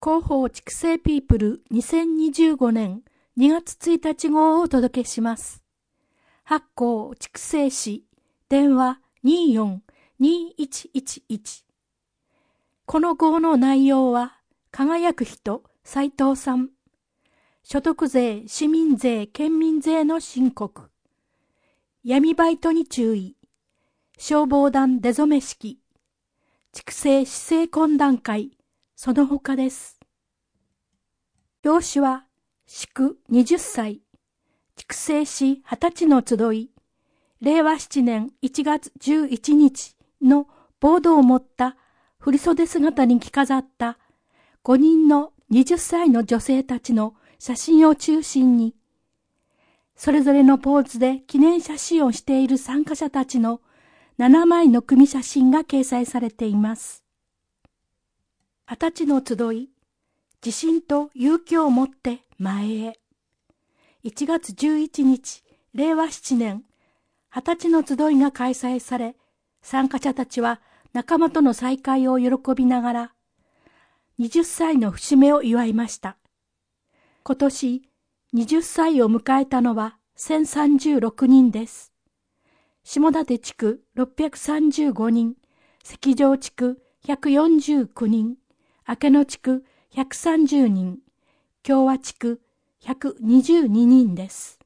広報畜生ピープル2025年2月1日号をお届けします。発行畜生誌電話24-2111。この号の内容は輝く人斉藤さん。所得税、市民税、県民税の申告。闇バイトに注意。消防団出初め式。畜生市政懇談会。その他です。表紙は、祝20歳。畜生市20歳の集い。令和7年1月11日のボードを持った振袖姿に着飾った5人の20歳の女性たちの写真を中心に、それぞれのポーズで記念写真をしている参加者たちの7枚の組写真が掲載されています。20歳の集い、自信と勇気を持って前へ。1月11日、令和7年、20歳の集いが開催され、参加者たちは仲間との再会を喜びながら、20歳の節目を祝いました。今年、20歳を迎えたのは1036人です。下館地区635人、関上地区149人、明野地区130人、共和地区122人です。